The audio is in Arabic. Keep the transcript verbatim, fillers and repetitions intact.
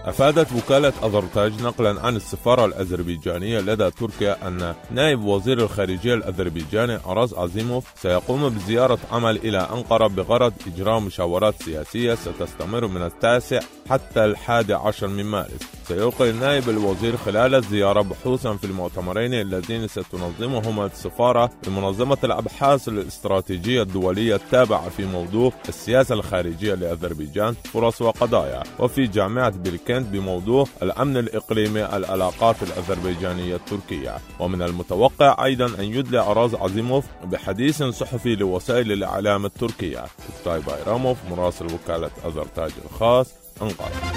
أفادت وكالة أذرتاج نقلا عن السفارة الأذربيجانية لدى تركيا أن نائب وزير الخارجية الأذربيجاني أراز عزيموف سيقوم بزيارة عمل إلى أنقرة بغرض إجراء مشاورات سياسية ستستمر من التاسع حتى الحادي عشر من مارس. سيلقي نائب الوزير خلال الزيارة بحوثا في المؤتمرين اللذين ستنظمهما السفارة بمنظمة الأبحاث الاستراتيجية الدولية التابعة في موضوع السياسة الخارجية لأذربيجان فرص وقضايا، وفي جامعة بلكند بموضوع الأمن الإقليمي العلاقات الأذربيجانية التركية. ومن المتوقع أيضا أن يدلي أراز عزيموف بحديث صحفي لوسائل الإعلام التركية. أوكتاي بايراموف، مراسل وكالة أذرتاج الخاص، أنقرة.